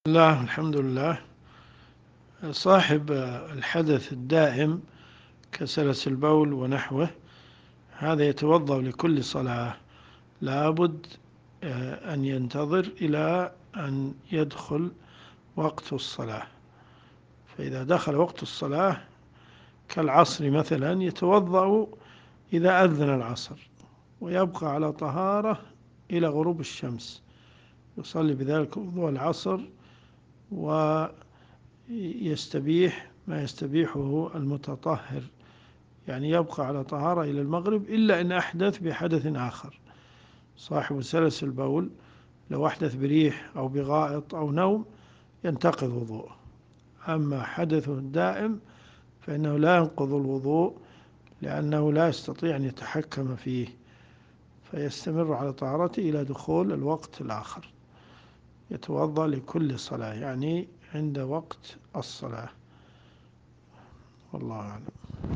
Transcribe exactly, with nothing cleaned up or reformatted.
الله الحمد لله. صاحب الحدث الدائم كسلس البول ونحوه هذا يتوضأ لكل صلاة، لابد أن ينتظر إلى أن يدخل وقت الصلاة. فإذا دخل وقت الصلاة كالعصر مثلا يتوضأ إذا أذن العصر، ويبقى على طهارة إلى غروب الشمس، يصلي بذلك وضوء العصر ويستبيح ما يستبيحه المتطهر، يعني يبقى على طهارة إلى المغرب، إلا إن أحدث بحدث آخر. صاحب سلس البول لو أحدث بريح أو بغائط أو نوم ينتقض وضوءه. أما حدثه الدائم فإنه لا ينقض الوضوء، لأنه لا يستطيع أن يتحكم فيه، فيستمر على طهارته إلى دخول الوقت الآخر. يتوضأ لكل صلاة، يعني عند وقت الصلاة. والله أعلم.